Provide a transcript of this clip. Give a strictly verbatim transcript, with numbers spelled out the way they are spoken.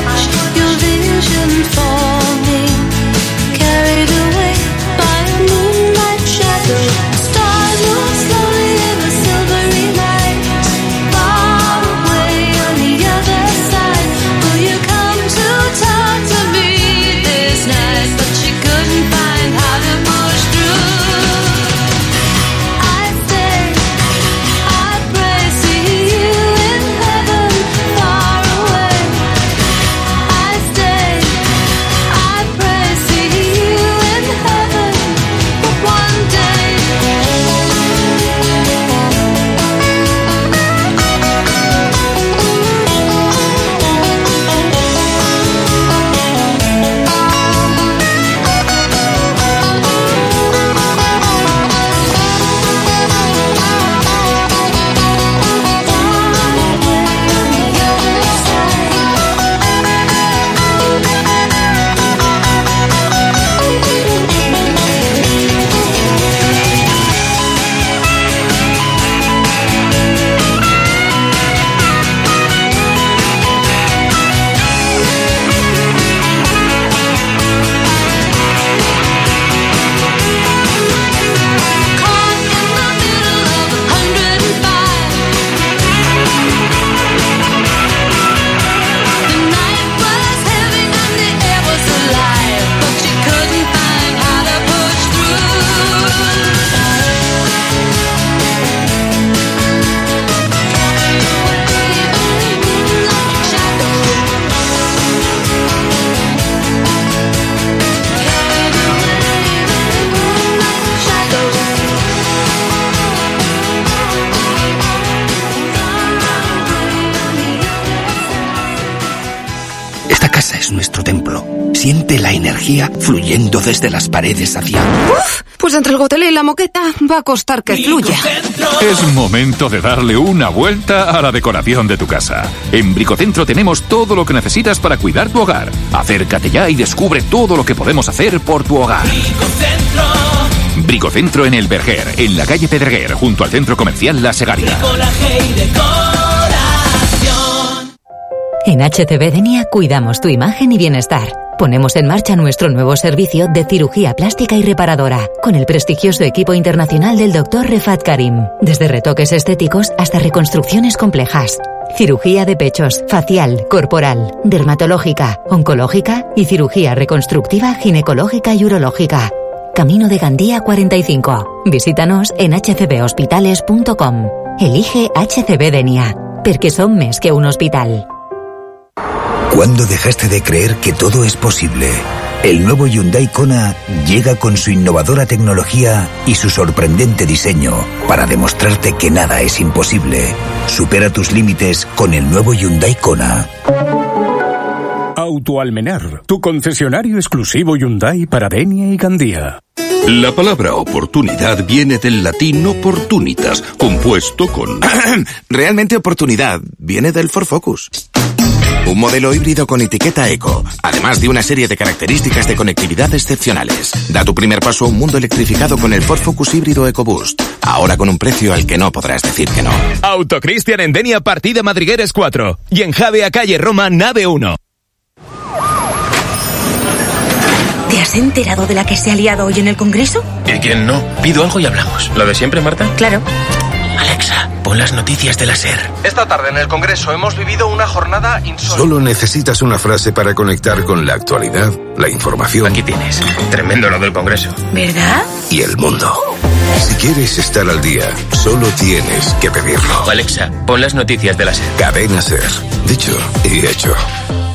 Es nuestro templo. Siente la energía fluyendo desde las paredes hacia... Uf, pues entre el gotelé y la moqueta va a costar que fluya. Es momento de darle una vuelta a la decoración de tu casa. En Bricocentro tenemos todo lo que necesitas para cuidar tu hogar. Acércate ya y descubre todo lo que podemos hacer por tu hogar. Bricocentro. Bricocentro en El Verger, en la calle Pedreguer, junto al centro comercial La Segaria. En H C B Denia cuidamos tu imagen y bienestar. Ponemos en marcha nuestro nuevo servicio de cirugía plástica y reparadora, con el prestigioso equipo internacional del doctor Refat Karim. Desde retoques estéticos hasta reconstrucciones complejas. Cirugía de pechos, facial, corporal, dermatológica, oncológica y cirugía reconstructiva ginecológica y urológica. Camino de Gandía cuarenta y cinco. Visítanos en h c b hospitales punto com. Elige H C B Denia, porque son més que un hospital. ¿Cuándo dejaste de creer que todo es posible? El nuevo Hyundai Kona llega con su innovadora tecnología y su sorprendente diseño para demostrarte que nada es imposible. Supera tus límites con el nuevo Hyundai Kona. Autoalmenar, tu concesionario exclusivo Hyundai para Denia y Gandía. La palabra oportunidad viene del latín opportunitas, compuesto con... Realmente oportunidad viene del Ford Focus. Un modelo híbrido con etiqueta eco, además de una serie de características de conectividad excepcionales. Da tu primer paso a un mundo electrificado con el Ford Focus híbrido EcoBoost. Ahora con un precio al que no podrás decir que no. Autocristian en Denia, partida Madrigueres cuatro. Y en Javea, calle Roma, nave uno. ¿Te has enterado de la que se ha liado hoy en el Congreso? ¿Y quién no? Pido algo y hablamos. ¿Lo de siempre, Marta? Claro. Alexa, pon las noticias de la SER. Esta tarde en el Congreso hemos vivido una jornada insólita. Solo necesitas una frase para conectar con la actualidad, la información. Aquí tienes. Tremendo lo del Congreso. ¿Verdad? Y el mundo. Si quieres estar al día, solo tienes que pedirlo. Alexa, pon las noticias de la SER. Cadena SER. Dicho y hecho.